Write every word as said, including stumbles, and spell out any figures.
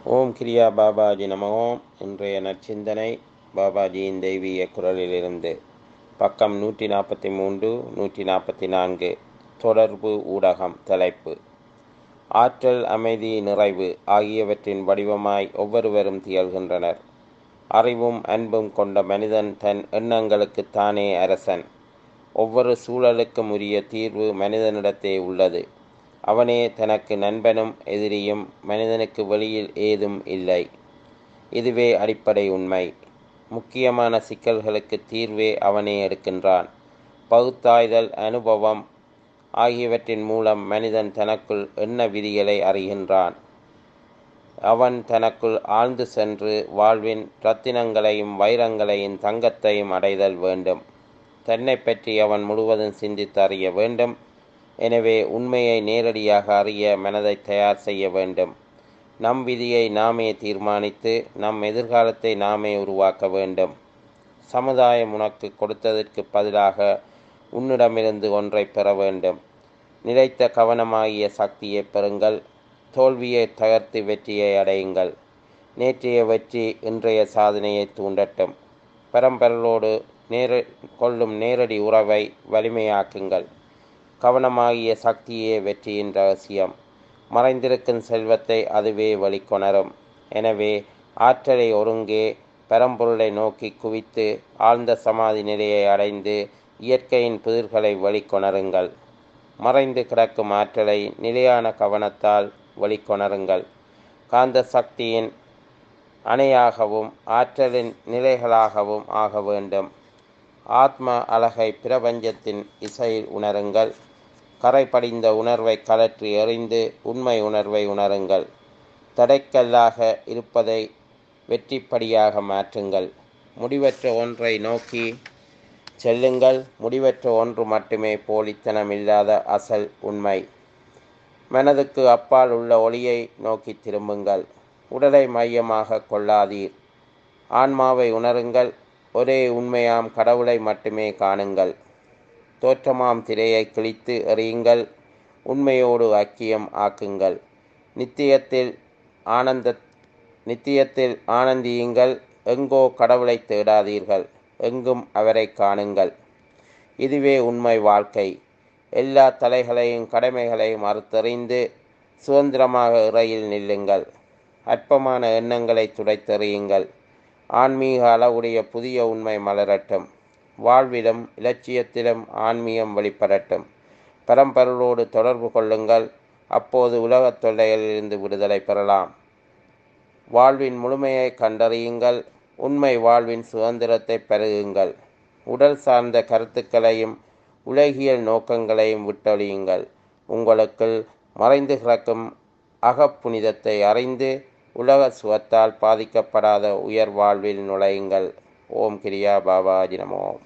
ஓம் கிரியா பாபாஜி நம ஓம். இன்றைய நற்சிந்தனை பாபாஜியின் தெய்வீக குரலிலிருந்து பக்கம் நூற்றி நாற்பத்தி மூன்று நூற்றி நாற்பத்தி நான்கு. தொடர்பு ஊடகம். தலைப்பு: ஆற்றல், அமைதி, நிறைவு ஆகியவற்றின் வடிவமாய் ஒவ்வொருவரும் திகழ்கின்றனர். அறிவும் அன்பும் கொண்ட மனிதன் தன் எண்ணங்களுக்கு தானே அரசன். ஒவ்வொரு சூழலுக்கும் உரிய தீர்வு மனிதனிடத்தே உள்ளது. அவனே தனக்கு நண்பனும் எதிரியும். மனிதனுக்கு வெளியில் ஏதும் இல்லை. இதுவே அடிப்படை உண்மை. முக்கியமான சிக்கல்களுக்கு தீர்வே அவனே எடுக்கின்றான். பகுத்தாய்தல், அனுபவம் ஆகியவற்றின் மூலம் மனிதன் தனக்குள் எண்ண விதிகளை அறிகின்றான். அவன் தனக்குள் ஆழ்ந்து சென்று வாழ்வின் இரத்தினங்களையும் வைரங்களையும் தங்கத்தையும் அடைதல் வேண்டும். தன்னை பற்றி அவன் முழுவதும் சிந்தித்து அறிய வேண்டும். எனவே உண்மையை நேரடியாக அறிய மனதை தயார் செய்ய வேண்டும். நம் விதியை நாமே தீர்மானித்து நம் எதிர்காலத்தை நாமே உருவாக்க வேண்டும். சமுதாயம் உனக்கு கொடுத்ததற்கு பதிலாக உன்னிடமிருந்து ஒன்றை பெற வேண்டும். நிலைத்த கவனமாகிய சக்தியை பெறுங்கள். தோல்வியை தகர்த்து வெற்றியை அடையுங்கள். நேற்றைய வெற்றி இன்றைய சாதனையை தூண்டட்டும். பரம்பொருளோடு நேர கொள்ளும் நேரடி உறவை வலிமையாக்குங்கள். கவனமாகிய சக்தியே வெற்றியின் ரகசியம். மறைந்திருக்கும் செல்வத்தை அதுவே வெளிக்கொணரும். எனவே ஆற்றலை ஒருங்கே பரம்பொருளை நோக்கி குவித்து ஆழ்ந்த சமாதி நிலையை அடைந்து இயற்கையின் புதிர்களை வெளிக்கொணருங்கள். மறைந்து கிடக்கும் ஆற்றலை நிலையான கவனத்தால் வெளிக்கொணருங்கள். காந்த சக்தியின் அணையாகவும் ஆற்றலின் நிலைகளாகவும் ஆக வேண்டும். ஆத்ம அழகை பிரபஞ்சத்தின் இசையில் உணருங்கள். கரை படிந்த உணர்வை கலற்றி எறிந்து உண்மை உணர்வை உணருங்கள். தடைக்கல்லாக இருப்பதை வெற்றிப்படியாக மாற்றுங்கள். முடிவற்ற ஒன்றை நோக்கி செல்லுங்கள். முடிவற்ற ஒன்று மட்டுமே போலித்தனம் இல்லாத அசல் உண்மை. மனதுக்கு அப்பால் உள்ள ஒளியை நோக்கி திரும்புங்கள். உடலை மையமாக கொள்ளாதீர். ஆன்மாவை உணருங்கள். ஒரே உண்மையாம் கடவுளை மட்டுமே காணுங்கள். தோற்றமாம் திரையை கிழித்து எறியுங்கள். உண்மையோடு ஐக்கியம் ஆக்குங்கள். நித்தியத்தில் ஆனந்த நித்தியத்தில் ஆனந்தியுங்கள். எங்கோ கடவுளை தேடாதீர்கள். எங்கும் அவரை காணுங்கள். இதுவே உண்மை வாழ்க்கை. எல்லா தலைகளையும் கடமைகளையும் அறுத்தறிந்து சுதந்திரமாக இறையில் நில்லுங்கள். அற்பமான எண்ணங்களை துடைத்தெறியுங்கள். ஆன்மீக அளவுடைய புதிய உண்மை மலரட்டும். வாழ்விலும் இலட்சியத்திலும் ஆன்மீகம் வெளிப்படட்டும். பரம்பொருளோடு தொடர்பு கொள்ளுங்கள். அப்போது உலகத் தொல்லைகளிலிருந்து விடுதலை பெறலாம். வாழ்வின் முழுமையை கண்டறியுங்கள். உண்மை வாழ்வின் சுதந்திரத்தை பெருகுங்கள். உடல் சார்ந்த கருத்துக்களையும் உலகியல் நோக்கங்களையும் விட்டொழியுங்கள். உங்களுக்குள் மறைந்து கிடக்கும் அகப்புனிதத்தை அறிந்து உலக சுகத்தால் பாதிக்கப்படாத உயர் வாழ்வில் நுழையுங்கள். ஓம் கிரியா பாபாஜி நமோ.